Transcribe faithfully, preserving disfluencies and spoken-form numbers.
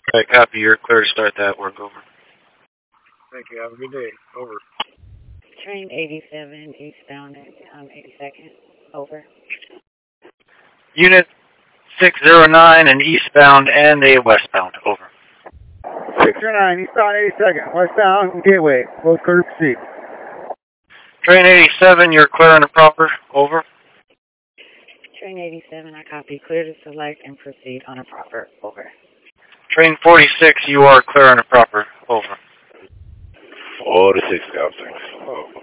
Right, copy. You're clear to start that work. Over. Thank you. Have a good day. Over. Train eighty-seven, eastbound at um, eighty-second. Over. Unit six zero nine and eastbound and a westbound. Over. six zero nine, eastbound eighty-second, westbound Gateway. Both clear to proceed. Train eighty-seven, you're clear and proper. Over. Train eighty-seven, I copy. Clear to select and proceed on a proper. Over. Train forty-six, you are clear and proper. Over. forty-six, Golf six. Oh.